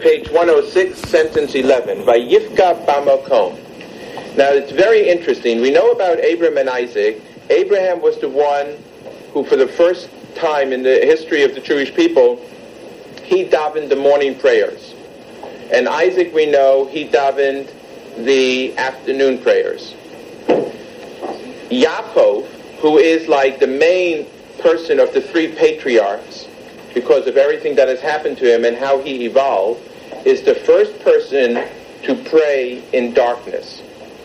page 106, sentence 11. Vayifka bamakom. Now it's very interesting. We know about Abraham and Isaac. Abraham was the one who, for the first time in the history of the Jewish people, he davened the morning prayers. And Isaac, we know, he davened the afternoon prayers. Yaakov, who is like the main person of the three patriarchs, because of everything that has happened to him and how he evolved, is the first person to pray in darkness.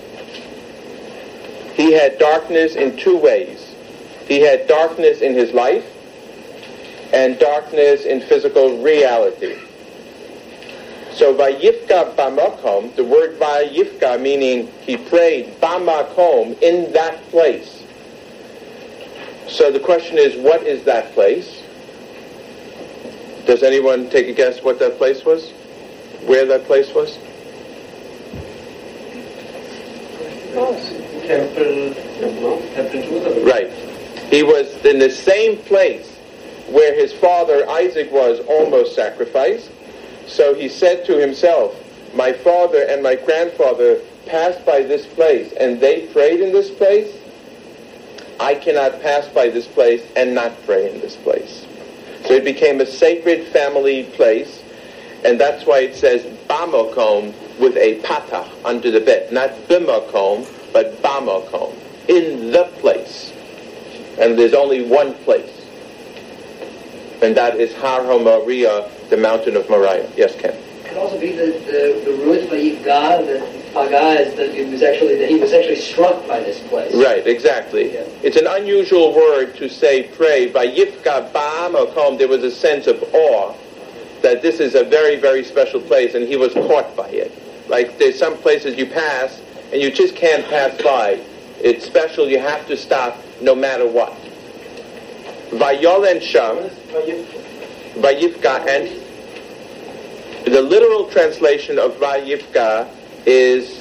He had darkness in two ways. He had darkness in his life and darkness in physical reality. So Vayifka bamakom, the word Vayifka meaning he prayed bamakom, in that place. So the question is, what is that place? Does anyone take a guess what that place was? Where that place was? Temple. Right. He was in the same place where his father Isaac was almost sacrificed. So he said to himself, my father and my grandfather passed by this place and they prayed in this place. I cannot pass by this place and not pray in this place. So it became a sacred family place, and that's why it says bamakom with a patach under the bed. Not bimakom, but bamakom, in the place. And there's only one place. And that is Har HaMoriah, the mountain of Moriah. Yes, Ken? It could also be the root Vayifga, that Paga is that he was actually struck by this place. Right, exactly. Yeah. It's an unusual word to say pray. Vayifka bamakom, there was a sense of awe that this is a very, very special place, and he was caught by it. Like there's some places you pass and you just can't pass by. It's special, you have to stop no matter what. Vayolen Sham, Vayifka, and the literal translation of Vayifka is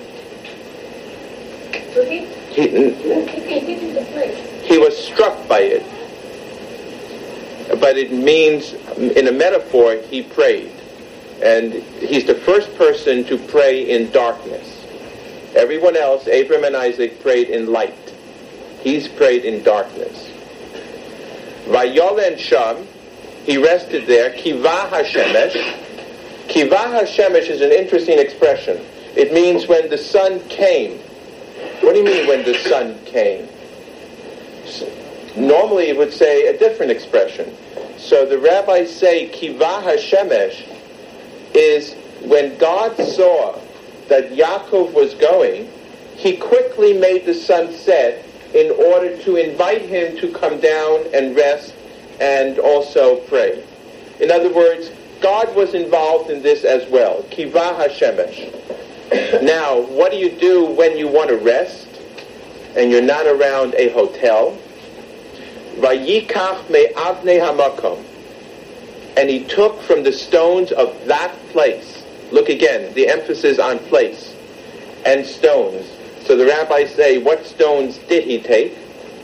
he was struck by it. But it means, in a metaphor, he prayed. And he's the first person to pray in darkness. Everyone else, Abraham and Isaac, prayed in light. He's prayed in darkness. Vayolen Sham, he rested there. Kivah HaShemesh. Kivah HaShemesh is an interesting expression. It means when the sun came. What do you mean when the sun came? Normally it would say a different expression. So the rabbis say Kivah HaShemesh is when God saw that Yaakov was going, he quickly made the sun set in order to invite him to come down and rest and also pray. In other words, God was involved in this as well. Kivah HaShemesh. Now, what do you do when you want to rest and you're not around a hotel? Vayikach me'avnei hamakom. And he took from the stones of that place. Look again, the emphasis on place and stones. So the rabbis say, what stones did he take?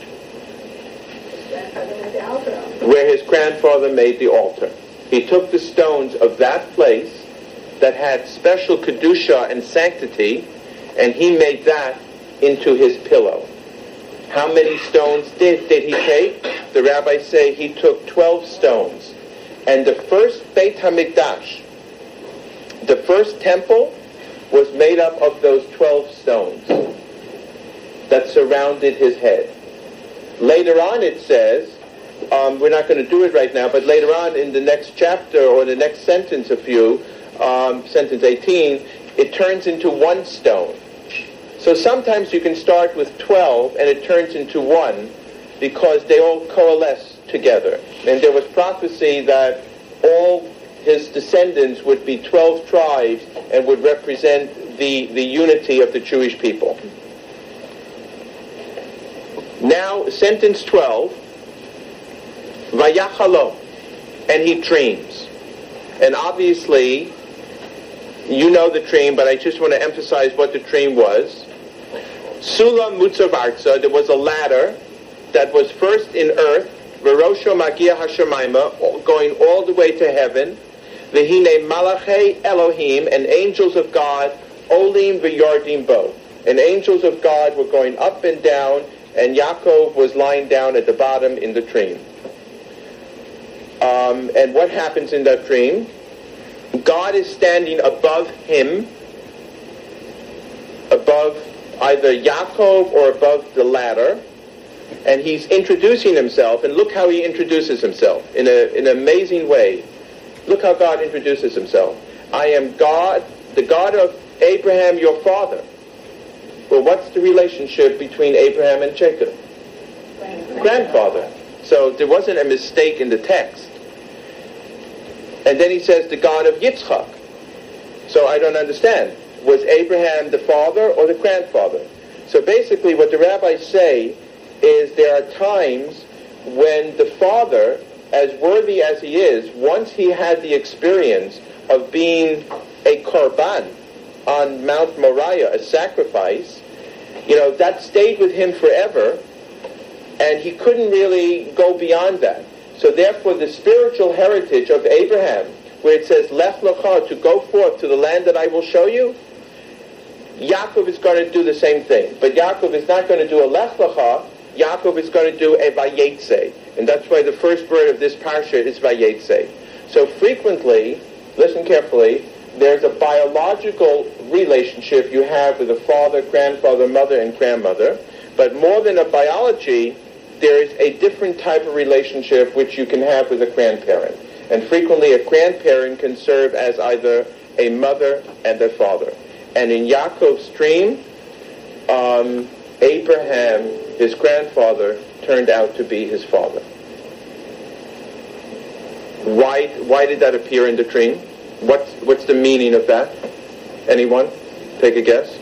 Where his grandfather made the altar. He took the stones of that place that had special kedusha and sanctity, and he made that into his pillow. How many stones did he take? The rabbis say he took 12 stones. And the first Beit HaMikdash, the first temple, was made up of those 12 stones that surrounded his head. Later on it says, we're not going to do it right now, but later on in the next chapter or the next sentence sentence 18, it turns into one stone. So sometimes you can start with 12 and it turns into one because they all coalesce together. And there was prophecy that all his descendants would be 12 tribes and would represent the unity of the Jewish people. Now, sentence 12, Vayachalom, and he dreams. And obviously, you know the dream, but I just want to emphasize what the dream was. Sulam Mutzav Arza, there was a ladder that was first in earth, Verosho Magia Hashemayma, going all the way to heaven. V'hine malachei Elohim, and angels of God, olim v'yardim bo. And angels of God were going up and down, and Yaakov was lying down at the bottom in the dream. And what happens in that dream? God is standing above him, above either Yaakov or above the ladder, and he's introducing himself, and look how he introduces himself in an amazing way. Look how God introduces himself. I am God, the God of Abraham, your father. Well, what's the relationship between Abraham and Jacob? Grandfather. So there wasn't a mistake in the text. And then he says, the God of Yitzchak. So I don't understand. Was Abraham the father or the grandfather? So basically what the rabbis say is there are times when the father, as worthy as he is, once he had the experience of being a korban on Mount Moriah, a sacrifice, that stayed with him forever, and he couldn't really go beyond that. So therefore the spiritual heritage of Abraham, where it says, Lech lecha, to go forth to the land that I will show you, Yaakov is going to do the same thing. But Yaakov is not going to do a Lech lecha, Yaakov is going to do a Vayetze. And that's why the first word of this parsha is Vayetze. So frequently, listen carefully, there's a biological relationship you have with a father, grandfather, mother, and grandmother. But more than a biology, there is a different type of relationship which you can have with a grandparent. And frequently a grandparent can serve as either a mother and a father. And in Yaakov's dream, Abraham, his grandfather, turned out to be his father. Why did that appear in the dream? What's the meaning of that? Anyone? Take a guess.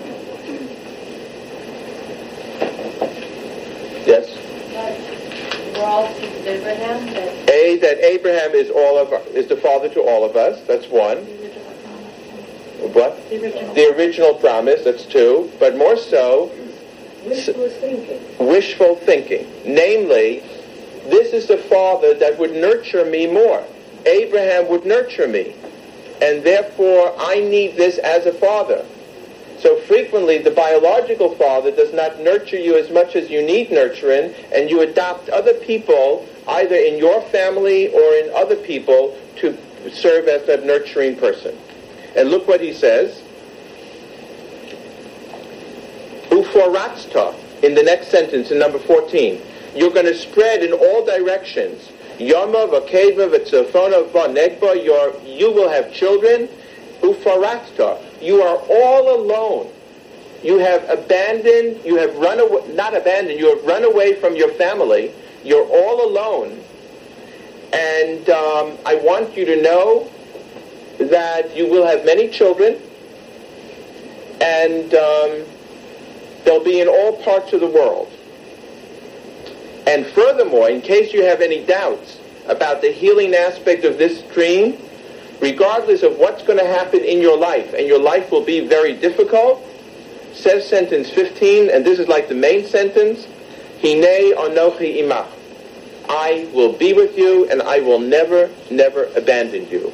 Yes? We're all seeds of Abraham. That Abraham is the father to all of us. That's one. What? The original promise. That's two. But more so, wishful thinking. Namely, this is the father that would nurture me more. Abraham would nurture me. And therefore, I need this as a father. So frequently, the biological father does not nurture you as much as you need nurturing, and you adopt other people, either in your family or in other people, to serve as that nurturing person. And look what he says. Uforatzta, in the next sentence, in number 14. You're going to spread in all directions. Yama v'keva v'tzafona v'negba, you will have children. Uforatzta, you are all alone. You have abandoned, you have run away, not abandoned, you have run away from your family. You're all alone. And I want you to know that you will have many children, and they'll be in all parts of the world. And furthermore, in case you have any doubts about the healing aspect of this dream, regardless of what's going to happen in your life, and your life will be very difficult, says sentence 15, and this is like the main sentence, Hinei anochi imach. I will be with you, and I will never, never abandon you.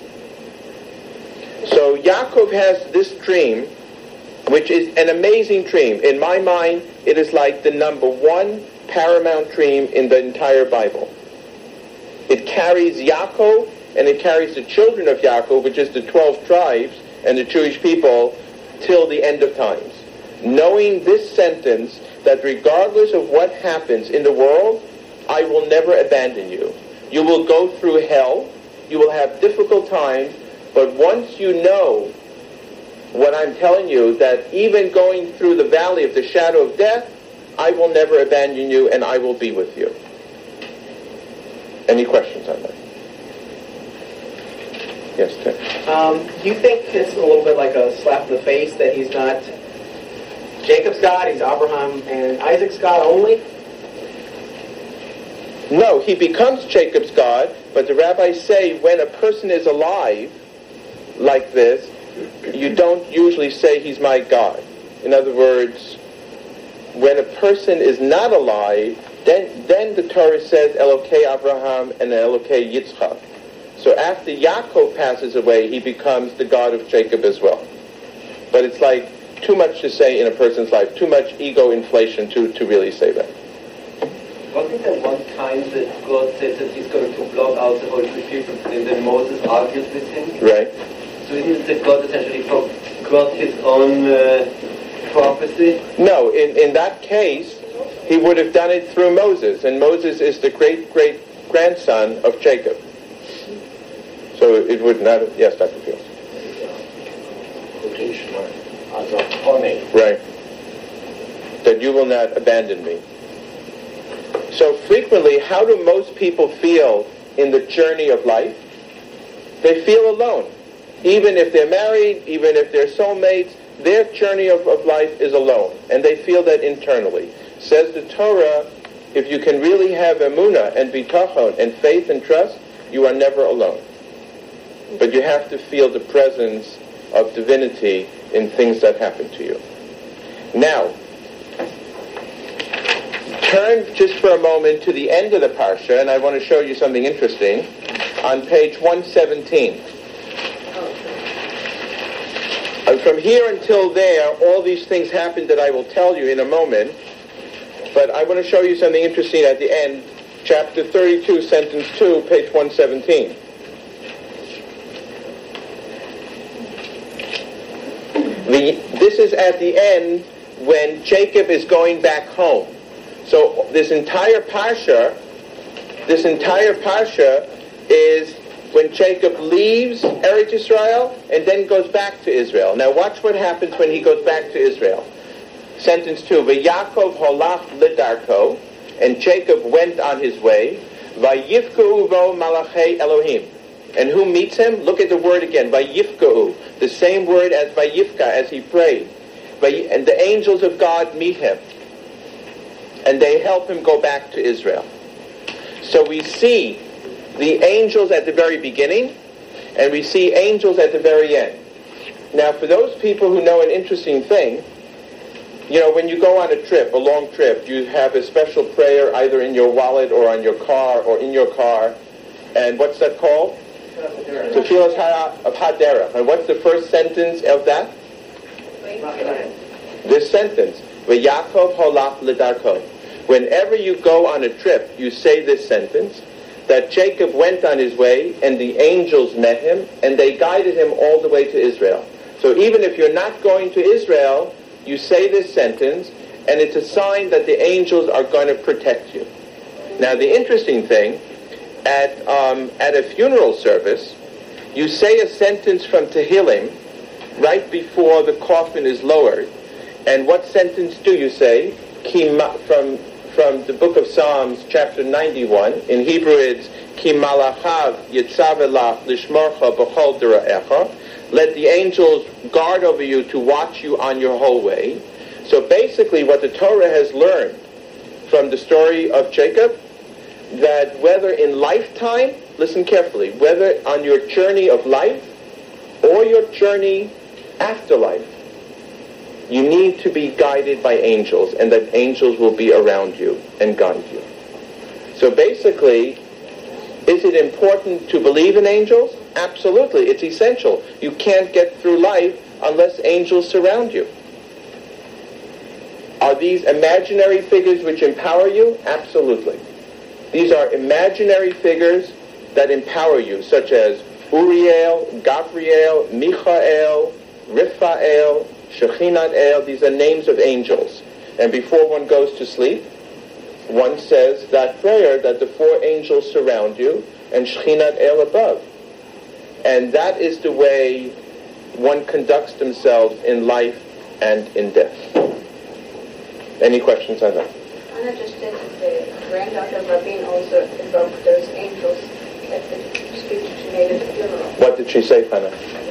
So Yaakov has this dream, which is an amazing dream. In my mind, it is like the number one paramount dream in the entire Bible. It carries Yaakov, and it carries the children of Yaakov, which is the 12 tribes and the Jewish people, till the end of times. Knowing this sentence, that regardless of what happens in the world, I will never abandon you. You will go through hell, you will have difficult times, but once you know what I'm telling you, that even going through the valley of the shadow of death, I will never abandon you, and I will be with you. Any questions on that? Yes, Tim. Do you think it's a little bit like a slap in the face that he's not Jacob's God, he's Abraham and Isaac's God only? No, he becomes Jacob's God, but the rabbis say when a person is alive like this, you don't usually say he's my God. In other words, when a person is not alive, then the Torah says Elokei Abraham and Elokei Yitzchak. So after Yaakov passes away, he becomes the God of Jacob as well. But it's like too much to say in a person's life, too much ego inflation to really say that. Wasn't there one time that God said that he's going to blot out the whole Jewish people, and then Moses argued with him? Right. So isn't it that God essentially forgot his own prophecy? No, in that case, he would have done it through Moses, and Moses is the great-great-grandson of Jacob. So it would not have... Yes, Dr. Fields. Right. That you will not abandon me. So frequently, how do most people feel in the journey of life? They feel alone. Even if they're married, even if they're soulmates, their journey of life is alone. And they feel that internally. Says the Torah, if you can really have emunah and bitachon and faith and trust, you are never alone. But you have to feel the presence of divinity in things that happen to you. Now, turn just for a moment to the end of the parsha, and I want to show you something interesting. On page 117. And from here until there, all these things happen that I will tell you in a moment. But I want to show you something interesting at the end. Chapter 32, sentence 2, page 117. This is at the end when Jacob is going back home. So this entire parsha is when Jacob leaves Eretz Yisrael and then goes back to Israel. Now watch what happens when he goes back to Israel. Sentence 2, V'Yaakov holach lidarko, and Jacob went on his way, Vayifka'u vo malachei Elohim. And who meets him? Look at the word again, Vayifka'u, the same word as Vayifka, as he prayed. And the angels of God meet him. And they help him go back to Israel. So we see the angels at the very beginning, and we see angels at the very end. Now, for those people who know an interesting thing, you know, when you go on a trip, a long trip, you have a special prayer either in your wallet or on your car or in your car. And what's that called? Tefillas HaDerech. And what's the first sentence of that? This sentence, V'Yaakov holach lidarko. Whenever you go on a trip, you say this sentence, that Jacob went on his way, and the angels met him, and they guided him all the way to Israel. So even if you're not going to Israel, you say this sentence, and it's a sign that the angels are going to protect you. Now, the interesting thing, at a funeral service, you say a sentence from Tehillim right before the coffin is lowered. And what sentence do you say? From the book of Psalms, chapter 91. In Hebrew, it's Ki malachav yitzavelach lishmorcha b'chol dera'echa. Let the angels guard over you to watch you on your whole way. So basically what the Torah has learned from the story of Jacob, that whether in lifetime, listen carefully, whether on your journey of life or your journey after life, you need to be guided by angels, and that angels will be around you and guide you. So basically, is it important to believe in angels? Absolutely. It's essential. You can't get through life unless angels surround you. Are these imaginary figures which empower you? Absolutely. These are imaginary figures that empower you, such as Uriel, Gabriel, Michael, Raphael, Shechinat El. These are names of angels. And before one goes to sleep, one says that prayer that the four angels surround you and Shechinat El above. And that is the way one conducts themselves in life and in death. Any questions on that? I understand that the granddaughter of Rabin also invoked those angels at the speech she made at the funeral. What did she say, Hannah?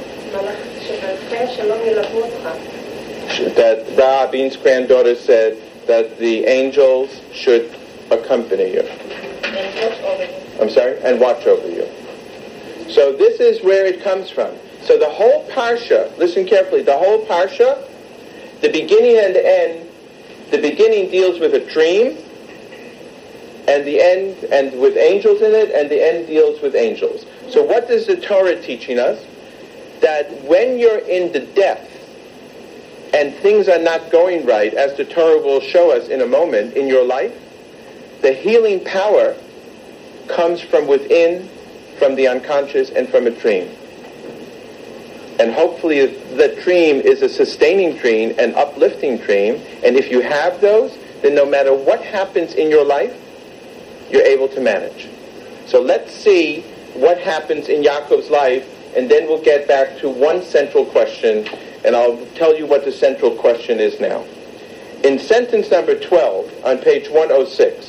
That Rabin's granddaughter said that the angels should accompany you. And watch over you. I'm sorry? And watch over you. So this is where it comes from. So the whole parsha, listen carefully, the whole parsha, the beginning and the end, the beginning deals with a dream, and the end, and with angels in it, and the end deals with angels. So what is the Torah teaching us? That when you're in the depth and things are not going right, as the Torah will show us in a moment in your life, the healing power comes from within, from the unconscious, and from a dream. And hopefully the dream is a sustaining dream, an uplifting dream, and if you have those, then no matter what happens in your life, you're able to manage. So let's see what happens in Yaakov's life, and then we'll get back to one central question, and I'll tell you what the central question is now. In sentence number 12, on page 106,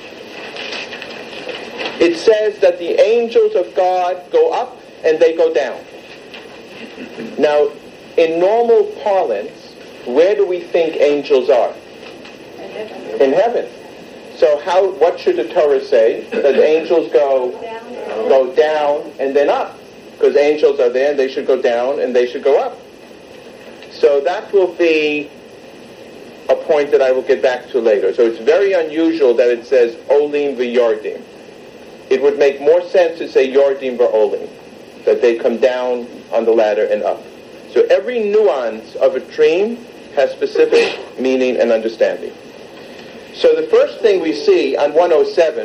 it says that the angels of God go up and they go down. Now, in normal parlance, where do we think angels are? In heaven. So what should the Torah say? That angels go down and then up. Because angels are there and they should go down and they should go up. So that will be a point that I will get back to later. So it's very unusual that it says Olim v'Yordim. It would make more sense to say Yordim v'Olim, that they come down on the ladder and up. So every nuance of a dream has specific meaning and understanding. So the first thing we see on 107,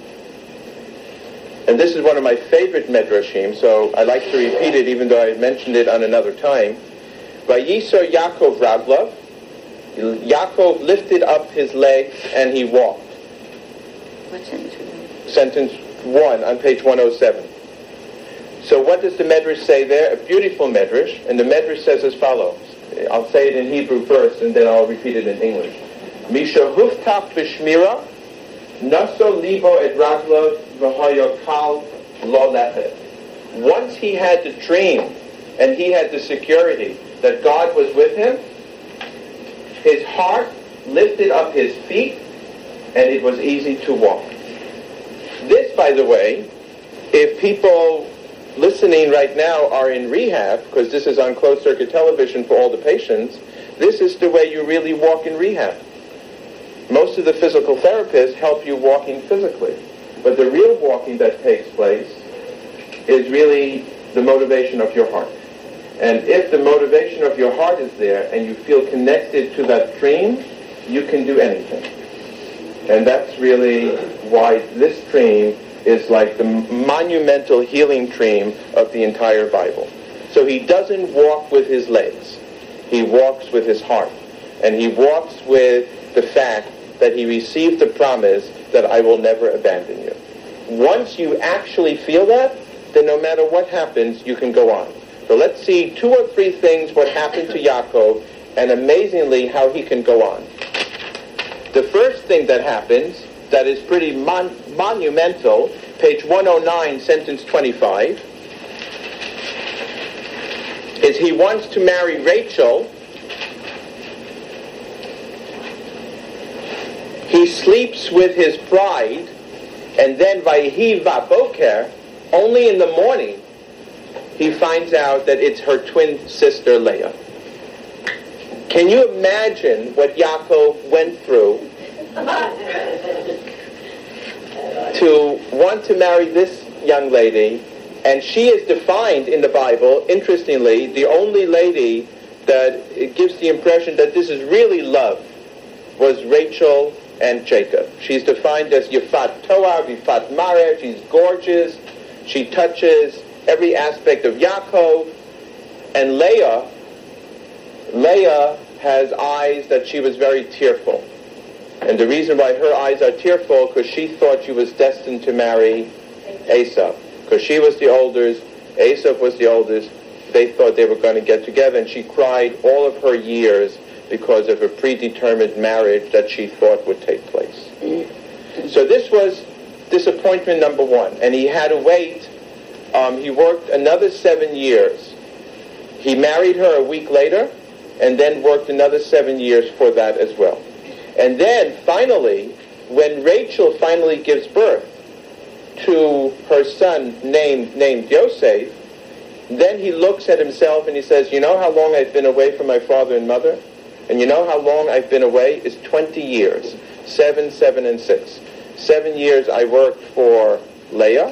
and this is one of my favorite medrashim, so I like to repeat it even though I mentioned it on another time. Vayisar Yaakov Raglav, Yaakov lifted up his legs and he walked. What sentence? Sentence 1 on page 107. So what does the Medrash say there? A beautiful Medrash, and the Medrash says as follows. I'll say it in Hebrew first, and then I'll repeat it in English. Misha huftach b'shmira, naso libo et raglav v'hayo kal lo lechet. Once he had the dream, and he had the security that God was with him, his heart lifted up his feet, and it was easy to walk. This, by the way, if people listening right now are in rehab, because this is on closed-circuit television for all the patients, this is the way you really walk in rehab. Most of the physical therapists help you walking physically, but the real walking that takes place is really the motivation of your heart. And if the motivation of your heart is there and you feel connected to that dream, you can do anything. And that's really why this dream is like the monumental healing dream of the entire Bible. So he doesn't walk with his legs. He walks with his heart. And he walks with the fact that he received the promise that I will never abandon you. Once you actually feel that, then no matter what happens, you can go on. So let's see 2 or 3 things what happened to Yaakov, and amazingly how he can go on. The first thing that happens, that is pretty monumental, page 109, sentence 25, is he wants to marry Rachel. He sleeps with his bride, and then Vayhi Vaboker, only in the morning, he finds out that it's her twin sister Leah. Can you imagine what Yaakov went through to want to marry this young lady? And she is defined in the Bible, interestingly, the only lady that it gives the impression that this is really love was Rachel and Jacob. She's defined as Yifat Toar, Yifat Mareh. She's gorgeous. She touches every aspect of Yaakov. And Leah has eyes that she was very tearful. And the reason why her eyes are tearful, because she thought she was destined to marry Esau. Because she was the oldest, Esau was the oldest. They thought they were going to get together, and she cried all of her years because of a predetermined marriage that she thought would take place. So this was disappointment number 1. And he had to wait. He worked another 7 years. He married her a week later, and then worked another 7 years for that as well. And then finally, when Rachel finally gives birth to her son named Yosef, then he looks at himself and he says, you know how long I've been away from my father and mother? And you know how long I've been away? It's 20 years. 7, 7, and 6. 7 years I worked for Leah,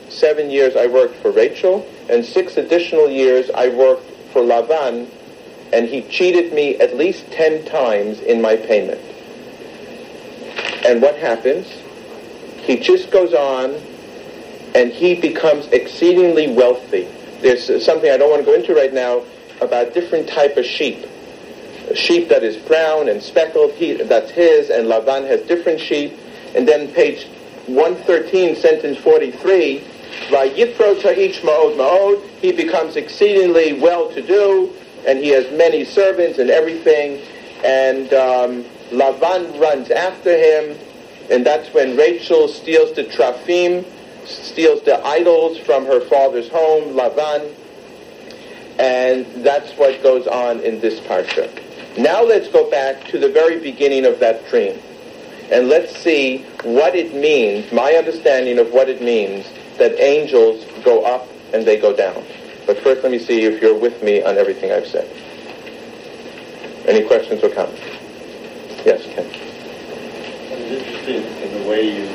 7 years I worked for Rachel, and 6 additional years I worked for Lavan, and he cheated me at least 10 times in my payment. And what happens? He just goes on, and he becomes exceedingly wealthy. There's something I don't want to go into right now about different type of sheep. A sheep that is brown and speckled, that's his, and Lavan has different sheep. And then page 113, sentence 43, Vayifro ta'ich ma'od ma'od, he becomes exceedingly well-to-do, and he has many servants and everything, and Lavan runs after him, and that's when Rachel steals the Trafim, steals the idols from her father's home, Lavan, and that's what goes on in this parsha. Now let's go back to the very beginning of that dream, and let's see what it means, my understanding of what it means that angels go up and they go down. But first let me see if you're with me on everything I've said. Any questions or comments? Yes, Ken. I'm interested in the way you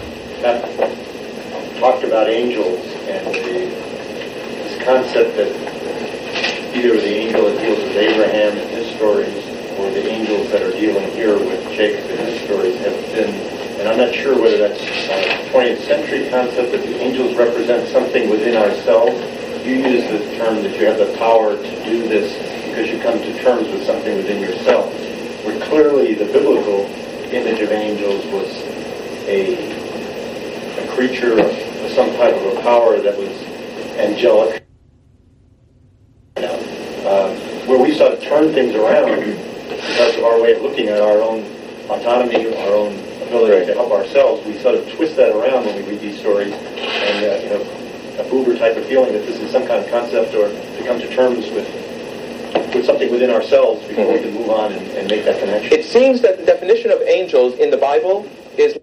talked about angels and this concept that either the angel that deals with Abraham in his stories or the angels that are dealing here with Jacob in his stories have been, and I'm not sure whether that's a 20th century concept that the angels represent something within ourselves. You use the term that you have the power to do this because you come to terms with something within yourself. Where clearly the biblical image of angels was a creature of some type of a power that was angelic. Where we sort of turn things around because of our way of looking at our own autonomy, our own ability to help ourselves, we sort of twist that around when we read these stories, and a Buber type of feeling that this is some kind of concept, or to come to terms with something within ourselves before we can move on and make that connection. It seems that the definition of angels in the Bible is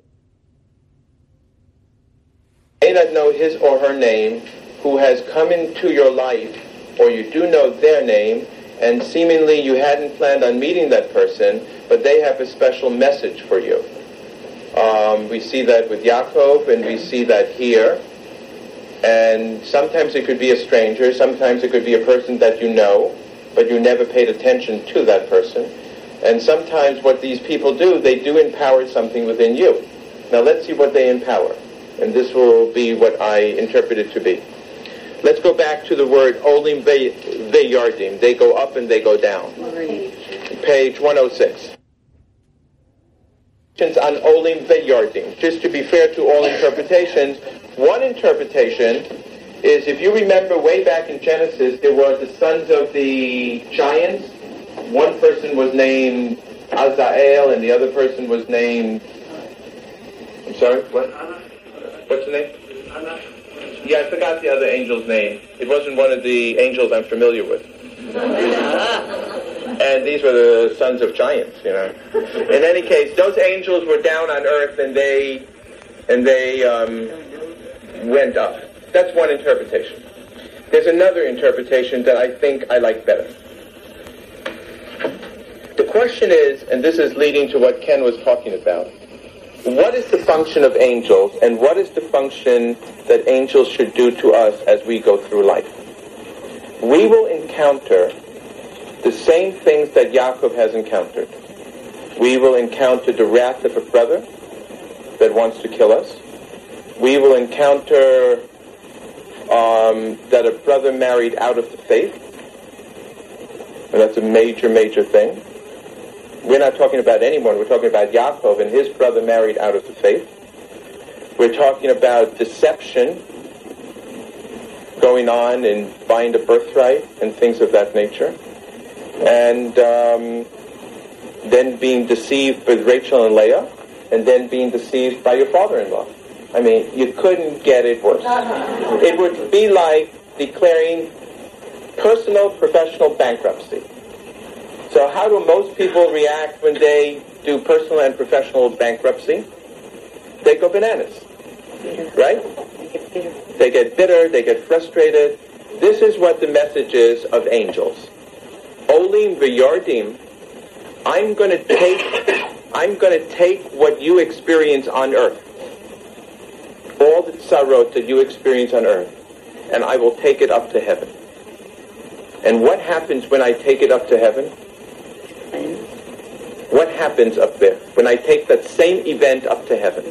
may not know his or her name, who has come into your life, or you do know their name, and seemingly you hadn't planned on meeting that person, but they have a special message for you. We see that with Yaakov, and we see that here. And sometimes it could be a stranger, sometimes it could be a person that you know, but you never paid attention to that person. And sometimes what these people do, they do empower something within you. Now let's see what they empower. And this will be what I interpret it to be. Let's go back to the word Olim Veyardim. They go up and they go down. Page 106. On Olim Veyardim. Just to be fair to all interpretations, one interpretation is, if you remember way back in Genesis, there were the sons of the giants. One person was named Azael and the other person was named... I'm sorry, what? What's the name? Yeah, I forgot the other angel's name. It wasn't one of the angels I'm familiar with. And these were the sons of giants, In any case, those angels were down on earth and they went up. That's one interpretation. There's another interpretation that I think I like better. The question is, and this is leading to what Ken was talking about, what is the function of angels, and what is the function that angels should do to us as we go through life? We will encounter the same things that Yaakov has encountered. We will encounter the wrath of a brother that wants to kill us. We will encounter that a brother married out of the faith. And that's a major, major thing. We're not talking about anyone. We're talking about Yaakov and his brother married out of the faith. We're talking about deception going on and buying the birthright and things of that nature. And then being deceived with Rachel and Leah, and then being deceived by your father-in-law. I mean, you couldn't get it worse. It would be like declaring personal, professional bankruptcy. So how do most people react when they do personal and professional bankruptcy? They go bananas, right? They get bitter, they get frustrated. This is what the message is of angels. Olim v'yardim, I'm going to take what you experience on earth, all the tzarot that you experience on earth, and I will take it up to heaven. And what happens when I take it up to heaven? What happens up there when I take that same event up to heaven?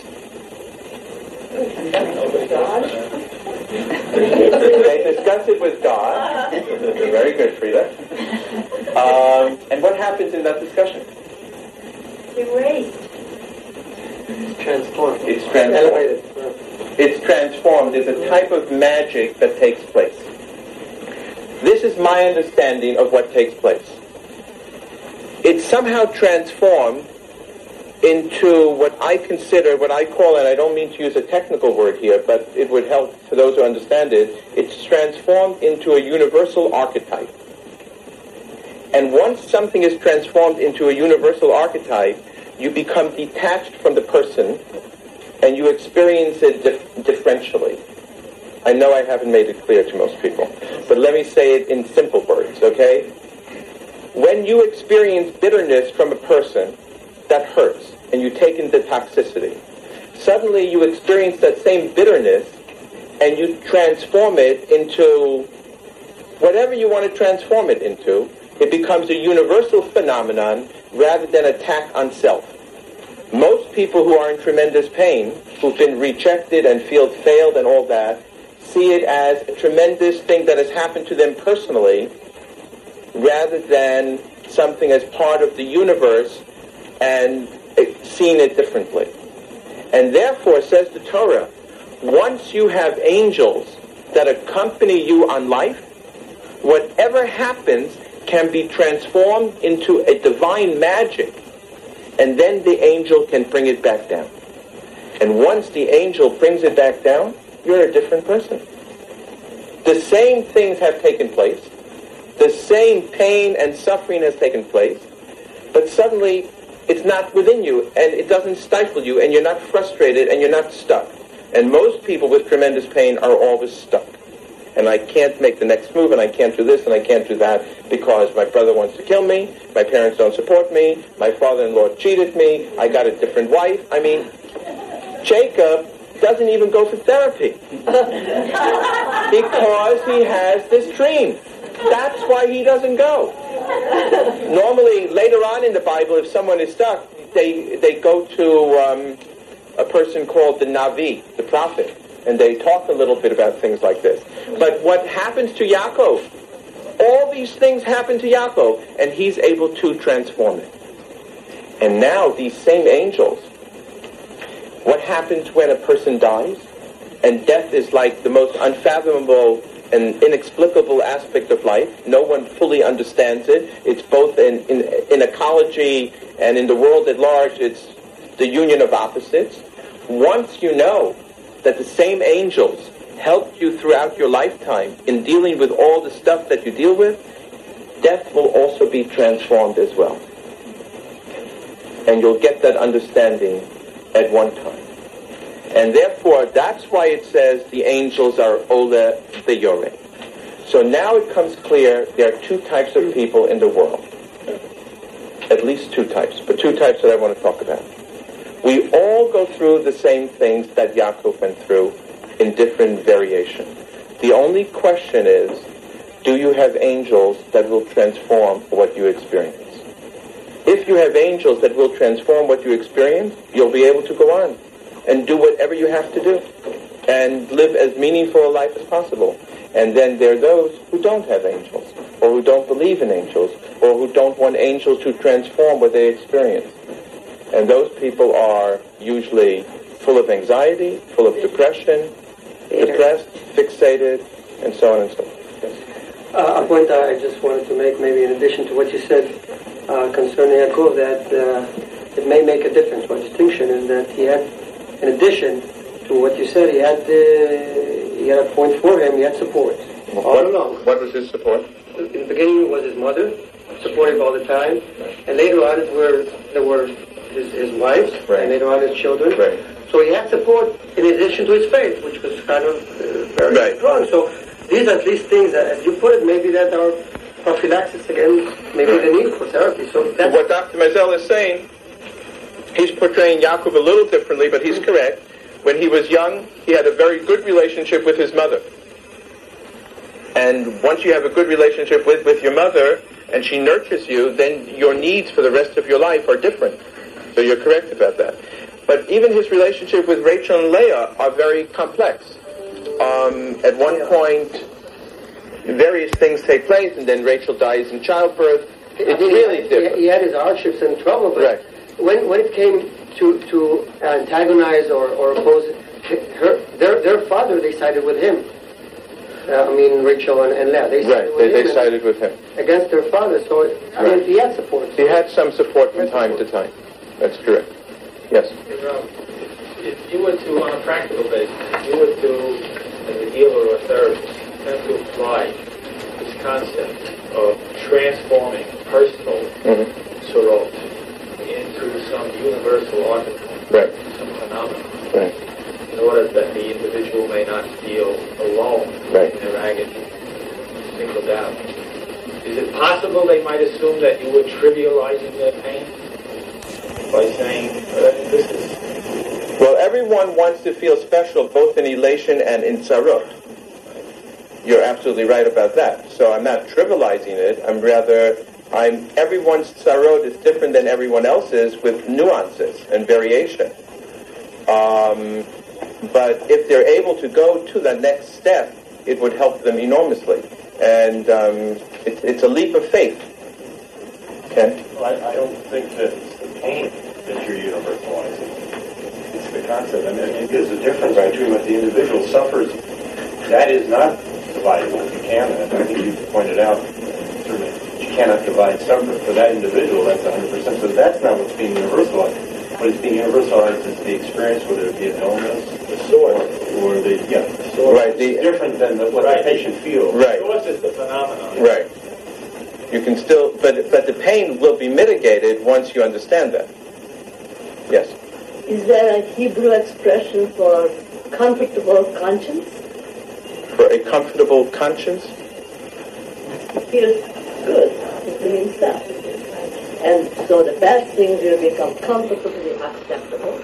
They discuss it with God. Very good, Frida. And what happens in that discussion? Erased. Transformed. It's transformed. It's transformed. It's a type of magic that takes place. This is my understanding of what takes place. It's somehow transformed into what I consider, what I call, and I don't mean to use a technical word here, but it would help for those who understand it, it's transformed into a universal archetype. And once something is transformed into a universal archetype, you become detached from the person and you experience it differentially. I know I haven't made it clear to most people, but let me say it in simple words, okay? When you experience bitterness from a person, that hurts, and you take in the toxicity. Suddenly you experience that same bitterness, and you transform it into whatever you want to transform it into. It becomes a universal phenomenon rather than attack on self. Most people who are in tremendous pain, who've been rejected and feel failed and all that, see it as a tremendous thing that has happened to them personally, rather than something as part of the universe and seeing it differently. And therefore, says the Torah, once you have angels that accompany you on life, whatever happens can be transformed into a divine magic, and then the angel can bring it back down. And once the angel brings it back down, you're a different person. The same things have taken place. The same pain and suffering has taken place, but suddenly it's not within you, and it doesn't stifle you, and you're not frustrated, and you're not stuck. And most people with tremendous pain are always stuck. And I can't make the next move, and I can't do this, and I can't do that, because my brother wants to kill me, my parents don't support me, my father-in-law cheated me, I got a different wife. I mean, Jacob doesn't even go for therapy because he has this dream. That's why he doesn't go. Normally, later on in the Bible, if someone is stuck, they go to a person called the Navi, the prophet, and they talk a little bit about things like this. But what happens to Yaakov? All these things happen to Yaakov, and he's able to transform it. And now these same angels, what happens when a person dies? And death is like the most unfathomable and inexplicable aspect of life. No one fully understands it. It's both in ecology and in the world at large, it's the union of opposites. Once you know that the same angels helped you throughout your lifetime in dealing with all the stuff that you deal with, death will also be transformed as well. And you'll get that understanding at one time. And therefore, that's why it says the angels are Ole V'Yoreh. So now it comes clear there are two types of people in the world. At least two types, but two types that I want to talk about. We all go through the same things that Yaakov went through in different variation. The only question is, do you have angels that will transform what you experience? If you have angels that will transform what you experience, you'll be able to go on and do whatever you have to do and live as meaningful a life as possible. And then there are those who don't have angels, or who don't believe in angels, or who don't want angels to transform what they experience. And those people are usually full of anxiety, full of depression, depressed, fixated, and so on and so forth. Yes. A point I just wanted to make, maybe in addition to what you said concerning Yaakov, that it may make a difference. One distinction is that he had, in addition to what you said, he had a point for him, he had support. All along. What was his support? In the beginning it was his mother, supportive all the time, and later on there were his wives, right, and later on his children. Right. So he had support in addition to his faith, which was kind of very right, strong. So these are at least things that, as you put it, maybe that are prophylaxis against maybe the need for therapy. So that's what Dr. Mazel is saying, he's portraying Yaakov a little differently, but he's correct. when he was young, he had a very good relationship with his mother. And once you have a good relationship with your mother, and she nurtures you, then your needs for the rest of your life are different. So you're correct about that. But even his relationship with Rachel and Leah are very complex. At one point, various things take place, and then Rachel dies in childbirth. It's really different. He had his hardships and trouble, but Right. when it came to antagonize or oppose their father, they sided with him. Rachel and Leah. They sided with him. They sided with him. Against their father, so he had support. He had some support from time to time. That's correct. Yes. If you were to, on a practical basis, if you were to, as a healer or a therapist, have to apply this concept of transforming personal sorrows into some universal archetype, Right. some phenomenon, Right. in order that the individual may not feel alone Right. in their agony, singled out. Is it possible they might assume that you were trivializing their pain by saying, this is... Well, everyone wants to feel special both in elation and in sarot. You're absolutely right about that. So I'm not trivializing it. Everyone's sarot is different than everyone else's with nuances and variation. But if they're able to go to the next step, it would help them enormously. And it's a leap of faith. Ken? Well, I don't think that it's the pain that you're universalizing. It's the concept. I mean, there's a difference between what the individual suffers. That is not dividable. You can, and I think you pointed out, certainly, you cannot divide suffering. For that individual, that's 100%. So that's not what's being universalized. What is being universalized is the experience, whether it be an illness, the source, or the source. Right. It's different than what the patient feels. Right. The source is the phenomenon. Right. You can still, but the pain will be mitigated once you understand that. Yes. Is there a Hebrew expression for comfortable conscience? For a comfortable conscience? Feels good within himself. And so the bad things will become comfortably acceptable.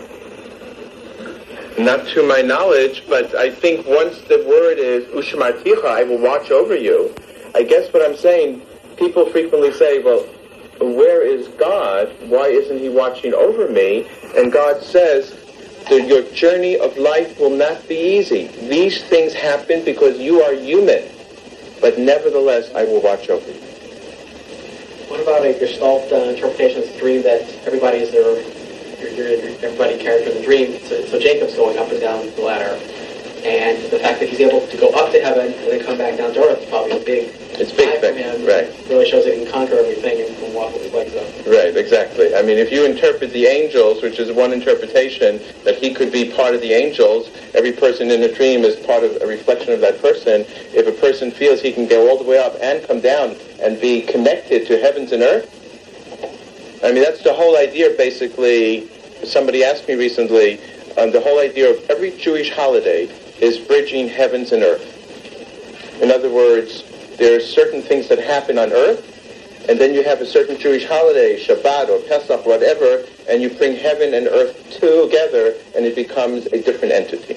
Not to my knowledge, but I think once the word is Ushmarticha, I will watch over you. I guess what I'm saying, people frequently say, well, where is God? Why isn't he watching over me? And God says that your journey of life will not be easy. These things happen because you are human. But nevertheless, I will watch over you. What about a Gestalt interpretation of the dream that everybody is everybody character in the dream? So Jacob's going up and down the ladder, and the fact that he's able to go up to heaven and then come back down to earth is probably a big thing, right? It really shows that he can conquer everything and can walk with his legs up. Right, exactly. I mean, if you interpret the angels, which is one interpretation, that he could be part of the angels, every person in a dream is part of a reflection of that person. If a person feels he can go all the way up and come down and be connected to heavens and earth, I mean, that's the whole idea, basically. Somebody asked me recently, the whole idea of every Jewish holiday is bridging heavens and earth. In other words, there are certain things that happen on earth, and then you have a certain Jewish holiday, Shabbat or Pesach, whatever, and you bring heaven and earth together, and it becomes a different entity.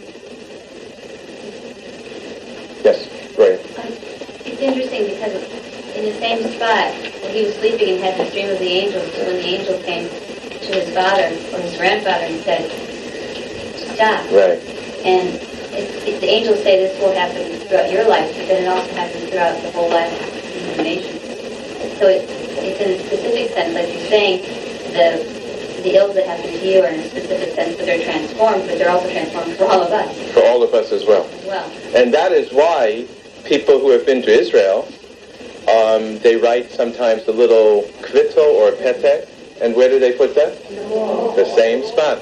Yes, right. It's interesting because in the same spot where he was sleeping and had this dream of the angels, when the angel came to his father or his grandfather and said, stop. Right. And the angels say this will happen throughout your life, but then it also happens throughout the whole life of the human nation. So it's in a specific sense, like you're saying, the ills that happen to you are in a specific sense, but they're transformed, but they're also transformed for all of us. For all of us as well. And that is why people who have been to Israel, they write sometimes a little kvittel or a petek, and where do they put that? The same spot.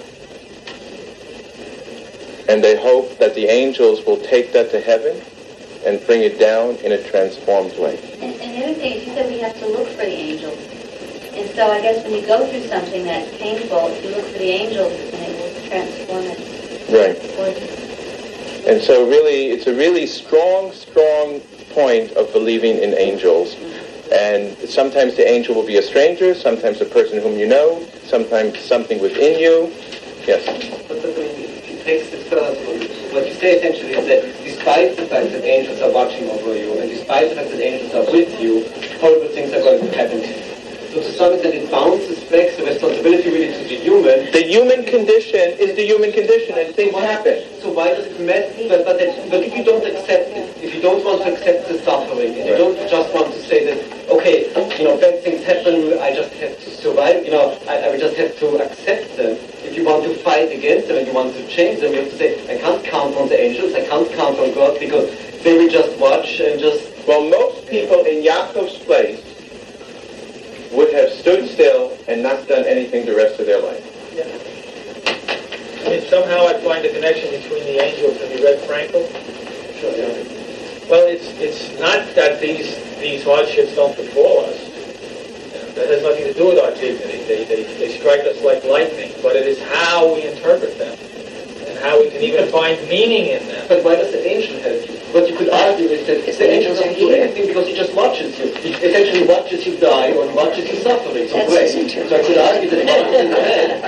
And they hope that the angels will take that to heaven and bring it down in a transformed way. And the other thing is, you said we have to look for the angels. And so I guess when you go through something that's painful, if you look for the angels, and it will transform it. Right. And so really, it's a really strong point of believing in angels. And sometimes the angel will be a stranger, sometimes a person whom you know, sometimes something within you. Yes? But if you takes this further. What you say essentially is that despite the fact that angels are watching over you, and despite the fact that angels are with you, horrible things are going to happen to you. So to some extent it bounces back the responsibility really to the human. The human condition is the human condition, and things happen. So why does it matter? But if you don't accept it, if you don't want to accept the suffering, and you don't just want to say that, okay, bad things happen, I just have to survive, I will just have to accept them. If you want to fight against them and you want to change them, you have to say, I can't count on the angels, I can't count on God, because they will just watch and just... Well, most people in Yaakov's place would have stood still and not done anything the rest of their life. Yeah. I mean, somehow I find a connection between the angels. Have you read Frankel? Sure, yeah. Well, it's not that these hardships don't befall us. That has nothing to do with our dignity. They strike us like lightning, but it is how we interpret them and how we can even find meaning in them. But why does the angel help you? What you could argue is that the angel doesn't do anything because he just watches you. He essentially watches you die or watches you suffering. So great. So I could argue that God in the head.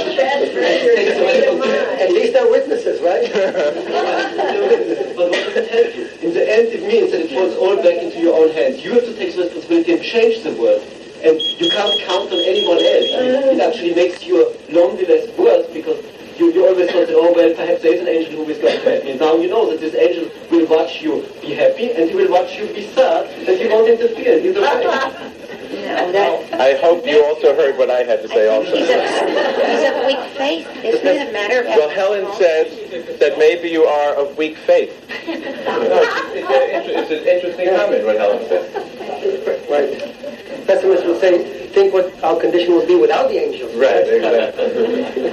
At least they're witnesses, right? But what does it help you? In the end, it means that it falls all back into your own hands. You have to take responsibility and change the world. And you can't count on anyone else. It actually makes your loneliness worse because you always thought that, oh, well, perhaps there is an angel who is going to help me. And now you know that this angel will watch you be happy and he will watch you be sad and he won't interfere. Either way. I hope you also heard what I had to say also. He's of weak faith. Isn't it a matter of... Well, Helen says that maybe you are of weak faith. It's an interesting comment what Helen said. Right. Pessimists will say, think what our condition would be without the angels. Right, exactly.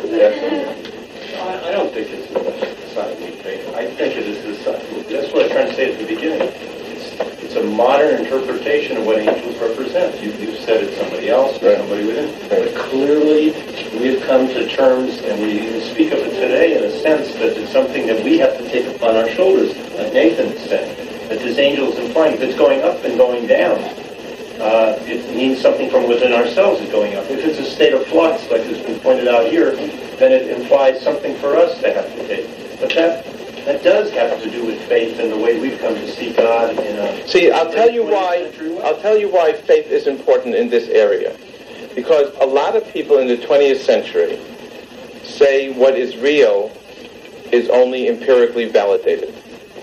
I don't think it's a sign of weak faith. I think it is a sign. That's what I was trying to say at the beginning. It's a modern interpretation of what angels represent. You've said it's somebody else or somebody within. But clearly, we've come to terms, and we even speak of it today in a sense that it's something that we have to take upon our shoulders, like Nathan said, that this angel is implying. If it's going up and going down, it means something from within ourselves is going up. If it's a state of flux, like has been pointed out here, then it implies something for us to have to take. But that does have to do with faith and the way we've come to see God in a... See, I'll tell you why faith is important in this area. Because a lot of people in the 20th century say what is real is only empirically validated.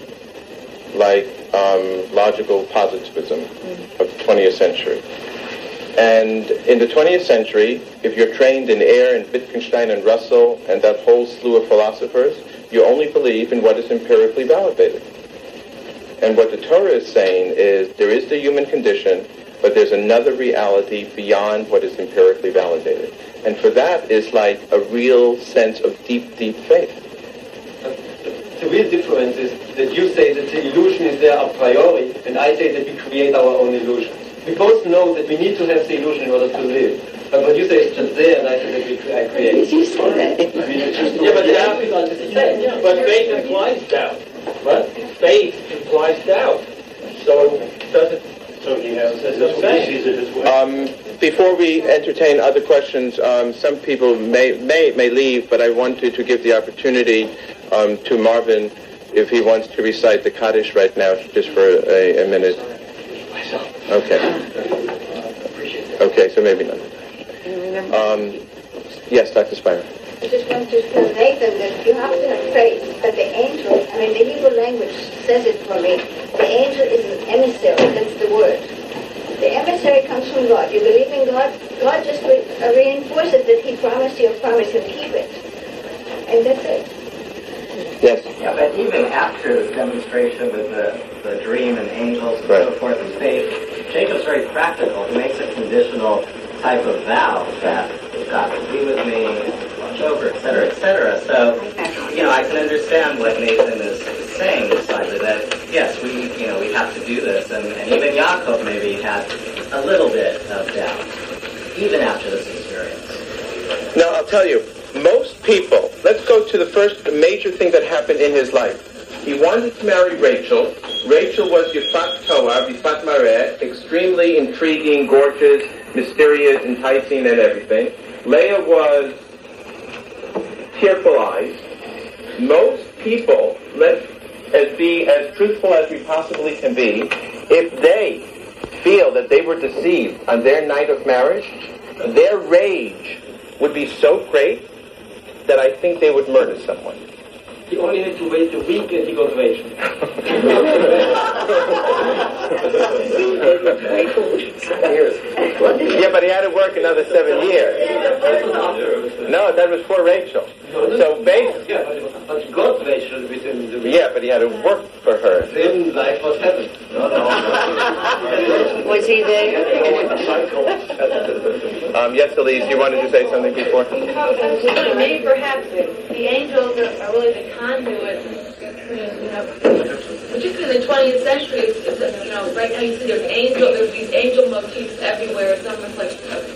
Like logical positivism of the 20th century. And in the 20th century, if you're trained in Ayer and Wittgenstein and Russell and that whole slew of philosophers, you only believe in what is empirically validated. And what the Torah is saying is there is the human condition, but there's another reality beyond what is empirically validated. And for that is like a real sense of deep, deep faith. The real difference is that you say that the illusion is there a priori, and I say that we create our own illusion. We both know that we need to have the illusion in order to live. But what you say is just there, and I say that I create. You say that. I mean, it's just but faith implies doubt. What? Faith implies doubt. So doesn't... So he has... He sees it as well. Before we entertain other questions, some people may leave, but I wanted to give the opportunity to Marvin, if he wants to recite the Kaddish right now, just for a minute. Okay. Okay, so maybe not. Yes, Dr. Spire. I just want to tell Nathan that you have to have faith that the angel, I mean, the Hebrew language says it for me, the angel is an emissary, that's the word. The emissary comes from God. You believe in God, God just reinforces that he promised you a promise and keep it. And that's it. Yes. Yeah, but even after the demonstration with the dream and angels and so forth and faith, Jacob's very practical. He makes a conditional type of vow that God will be with me, watch over, et cetera, et cetera. So, I can understand what Nathan is saying slightly, that yes, we have to do this, and even Yaakov maybe had a little bit of doubt, even after this experience. Now, I'll tell you, most people, let's go to the first major thing that happened in his life. He wanted to marry Rachel. Rachel was Yifat Toa, Yifat Mareh, extremely intriguing, gorgeous, mysterious, enticing, and everything. Leah was tearful eyes. most people, let's be as truthful as we possibly can be, if they feel that they were deceived on their night of marriage, their rage would be so great that I think they would murder someone. He only had to wait a week and he got rage. Yeah, but he had to work another 7 years. No, that was for Rachel. So basically, but he got Rachel within the week. yeah, but he had to work for her. Then life was heaven. Was he there? Yes, Elise, you wanted to say something before? Maybe perhaps the angels are really the conduit between, particularly in the 20th century, right now you see there's these angel motifs everywhere. It's almost like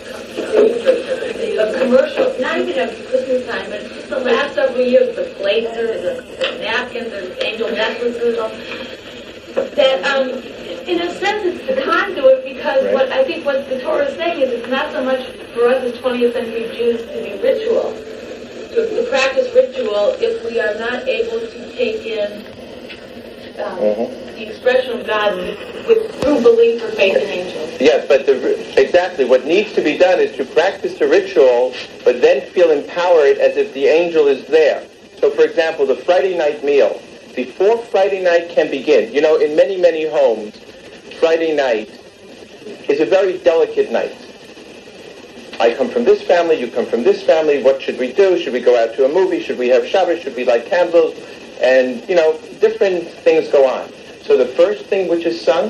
a commercial, not even at Christmas time, but just the last several years, the plates, the napkins, the angel necklaces, that in a sense it's the conduit, because what I think what the Torah is saying is it's not so much for us as 20th century Jews to be ritual, to practice ritual, if we are not able to take in the expression of God through belief or faith in angels. Yes, but exactly what needs to be done is to practice the ritual, but then feel empowered as if the angel is there. So, for example, the Friday night meal. Before Friday night can begin, in many, many homes, Friday night is a very delicate night. I come from this family, you come from this family, what should we do? Should we go out to a movie? Should we have Shabbos? Should we light candles? And, different things go on. So the first thing which is sung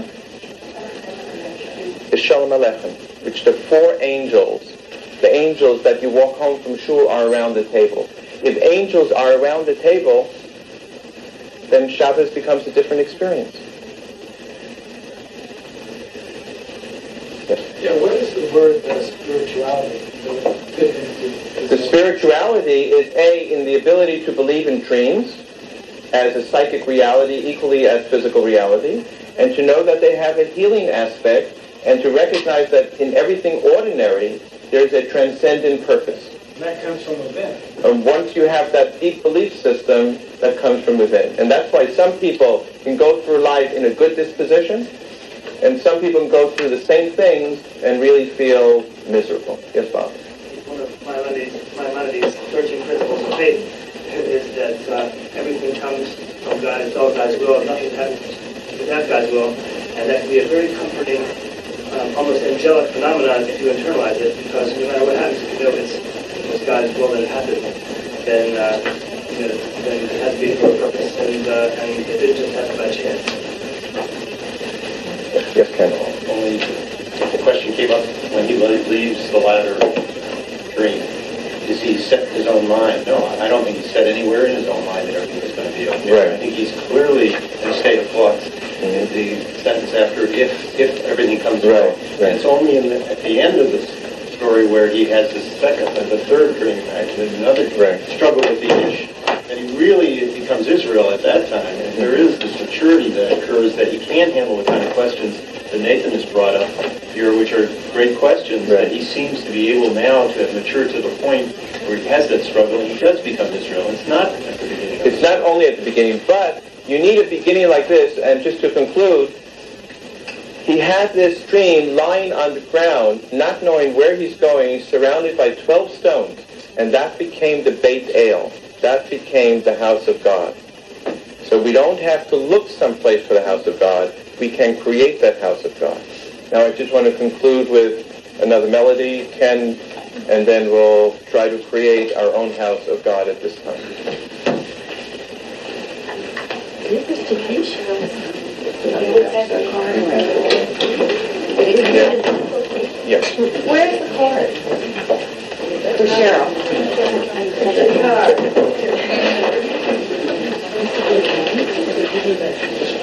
is Shalom Aleichem, which the 4 angels, the angels that you walk home from shul, are around the table. If angels are around the table, then Shabbos becomes a different experience. Yes. Yeah, where does the word spirituality fit into? The spirituality is in the ability to believe in dreams as a psychic reality equally as physical reality, and to know that they have a healing aspect, and to recognize that in everything ordinary there's a transcendent purpose. And that comes from within. And once you have that deep belief system, that comes from within. And that's why some people can go through life in a good disposition, and some people can go through the same things and really feel miserable. Yes, Bob? One of Maimonides' 13 principles of faith is that everything comes from God, it's all God's will, nothing happens without God's will, and that can be a very comforting, almost angelic phenomenon if you internalize it, because no matter what happens, if you know it's God's will that it happens, then it has to be for a purpose, and it didn't just happen by chance. Yes, Ken. Only the question came up when he leaves the ladder dream. Does he set his own mind? No, I don't think he set anywhere in his own mind that everything was going to be okay. Right. I think he's clearly in a state of flux in the sentence after if everything comes right. And it's only at the end of this story where he has the second and the third dream, actually another struggle with the issue. And he really becomes Israel at that time. And there is this maturity that occurs that he can handle the kind of questions that Nathan has brought up here, which are great questions, that he seems to be able now to have matured to the point where he has that struggle and he does become Israel. It's not at the beginning. It's not only at the beginning, but you need a beginning like this. And just to conclude, he had this dream lying on the ground, not knowing where he's going, surrounded by 12 stones. And that became the Beit El. That became the house of God. So we don't have to look someplace for the house of God. We can create that house of God. Now I just want to conclude with another melody, Ken, and then we'll try to create our own house of God at this time. Yes. Where's the card? For Cheryl.